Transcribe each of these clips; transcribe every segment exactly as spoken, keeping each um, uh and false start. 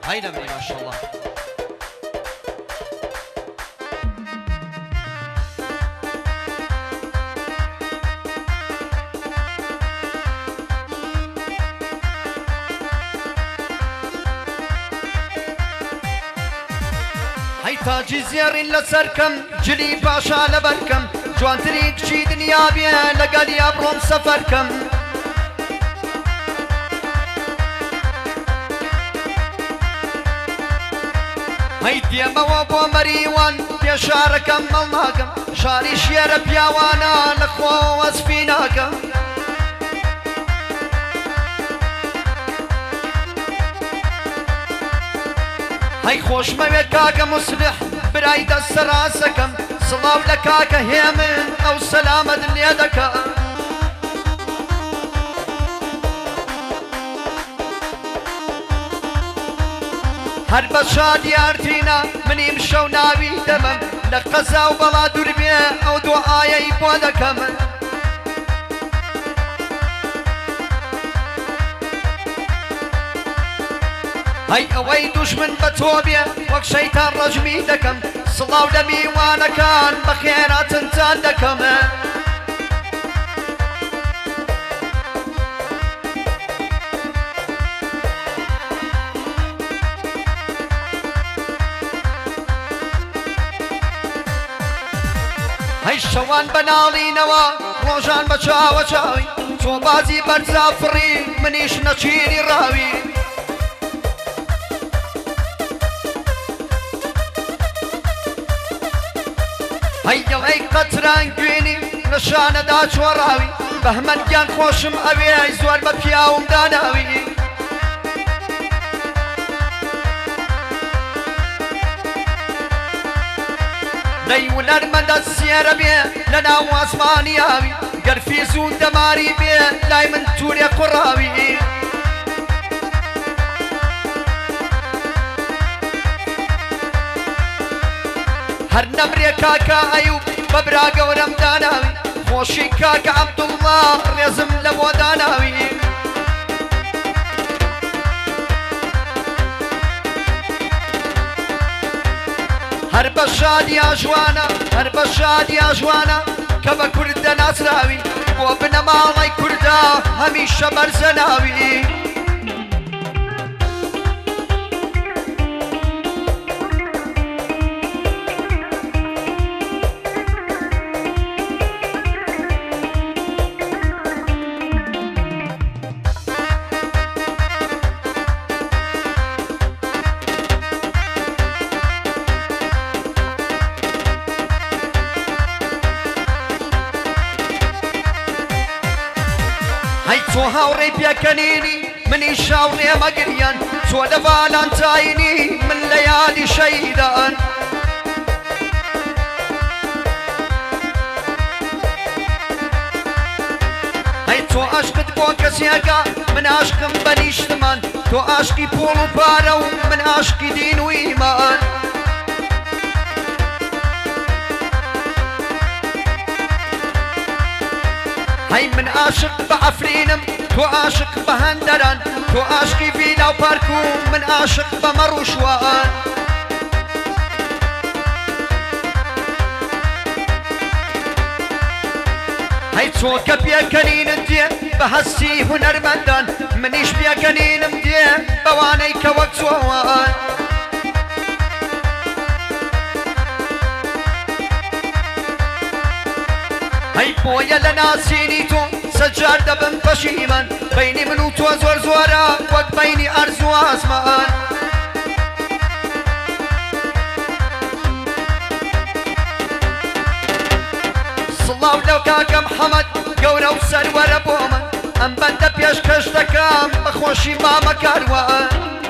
هاي نمري ما شاء الله. هاي تاجي زيارين لسركم جلي باشا لبركم جوان تريك شي دنيا بيه لقال يا بروم سفركم. هاي ديما وابو مريوان يا شاركم ملناكم شاري شير بياوانا لخو واسفيناكم. هاي خوش موي كاكا مصلح برايد السراسكم صلاو لكاكا هيمن او سلامة ليدك. هر بشاد يارتينا من يمشو ناوي دمم لقزا وبلا دربيا او دعايا يبودكم. هاي اوي دشمن بتوبيا وك شيطان رجمي دكم صلاو دمي وانا كان بخيرات انتان دكم. هاي الشوان بنالي نوا روجان بچاوة چاوي تو بازي برزافري منيش نچيري راوي. هاي يلي قطران قويني نشانة داچ وراوي بهمن كان خوشم اوي زور ببياوم داناوي. لي ونرمد السيارة بيه لنا واسماني اوي قرفي زود دماري بيه لاي من توري قراوي. هر نمري كاكا ايوب ببراقة ورمداناوي خوشي كاكا عبد الله رزم لبوداناوي. هر بشاد يا جوانا هر بشاد يا جوانا كبا كرد ناسراوي وابن مالي كردا هميشه برزناوي. تو هاوري بيكنيني مني شاوري مقريان تو دفالان تايني من ليالي شيدان. هاي تو عشقت بوك سياقا من عشق بنيش ثمان تو عشقي بولو بارو من عشقي دين وإيمان. هاي من عاشق بعفرينم تو عاشق بهندران تو عاشقي فينا وباركو من عاشق بمروشوان. هاي تو كبيا كنين مدين بهسي هنرمندان منيش بيا كنين مدين بواني كوقت ووان. هاي بويا لناسيني تو سجار دبن بشيمان بيني منو تو زور زورا وقت بيني أرض واسمان. صلاو لو كاكا محمد قورا وسرورا بومن ام بنده بيش كشتكام بخوشي ماما كاروان.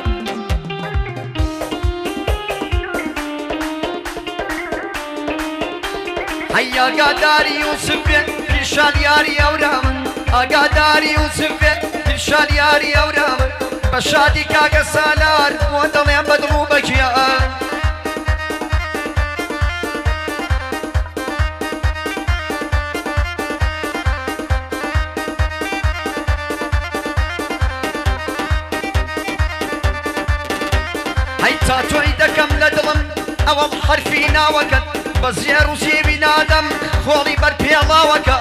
هيا قاداري يوسف برشان ياري اورامن قاداري يوسف برشان ياري اورامن بشادي كاكا سالار ودمي بدرو بجيان. تا تۆی دەکەم لە دڵم ئەوەڵ حرفی ناوەکەت بە زێر و زێوی نادەم خۆڵی بەرپێڵاوەکە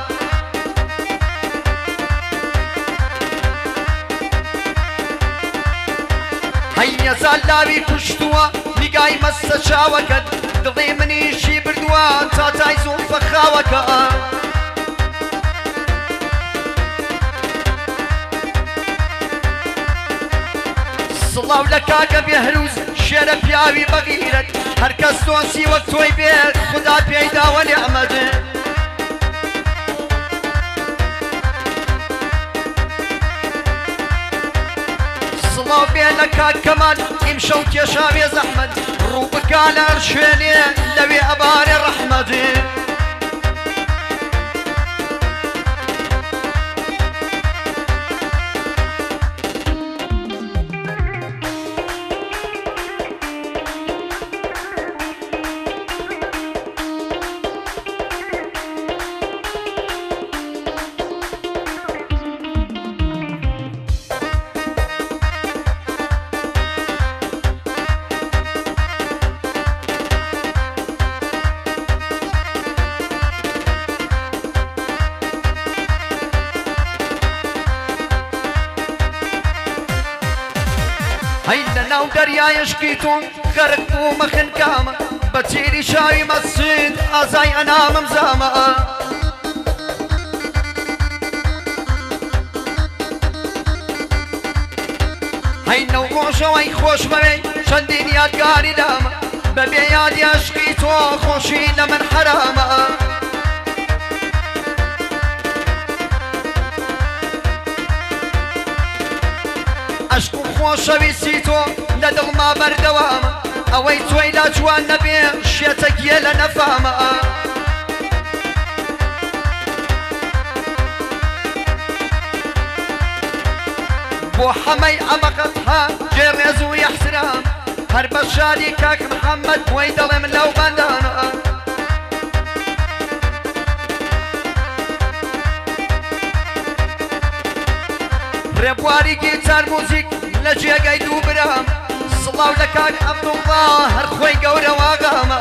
هەیەزان لاوی کوشتووە نیگای مەستە چاوەکەت دڵێ منیشی بردووە تا تای زوڵفە خاوەکە سڵاو لە کاکە بێهروز شێرە پیاوی بەغیرەت هەرکەس دۆسی وەک تۆی بێت خدا پێی داوە نێعمەت سڵاو بێ لە کاک کەمال ئیمشەو کێشاوێ زەحمەت ڕوو بکا لە هەر شوێنێ لەوێ ئەبارێ ڕەحمەت هەی لەناو دەریایشکی تۆ غەرق بوومە خنکامە بە تیری شاوی مەسجد ئازای ئەنامم زامە هەی نەو ڕۆژەوەی خۆش بەوێ چەندین یادگاری دامە بەبێ یادی عشقی تۆ خۆشی لە من حرامە عشق و خۆشەویستی تۆ لە دڵما بەردەوامە ئەوەی تۆی لا جوان نەبێ شێتە گیە لە نەفامە بۆ حەمەی ئەمەقەتها جێڕێز و یەحترام هەر بە شادی کاک محەممەد بۆی دەڵێم لەو بەندانە ڕێبواری گیتار موزیک لە جێگەی دوو برام سڵاو لە کاک عەبدوڵڵا هەر خۆی گەورە واغامە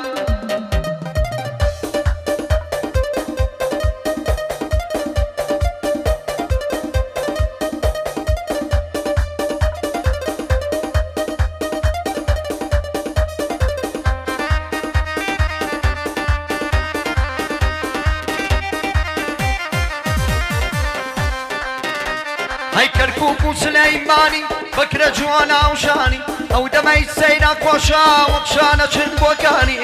هەی کەرکووک و سلەیمانی بەکرە جوانە و شانی ئەو دەمەی سەیرا خۆشە وەک شانە چن بۆکانی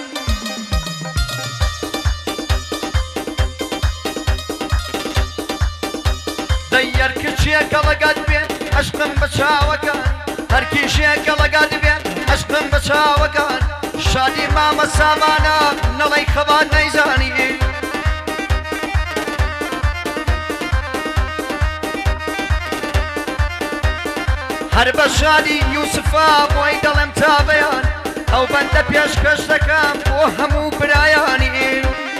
دەی یەرکچیەکە لەگەت بێت عەشقم بە چاوەکان هەرکیشیەکە لەگەت بێت عەشقم بە چاوەکان شادی مامە سامانە نەڵەی خەبات نەیزانی هەر بە شادی یوسفا بۆی دەڵێم تا بەیان ئەو بەندە پێشکەش دەکەم بۆ هەموو برایانی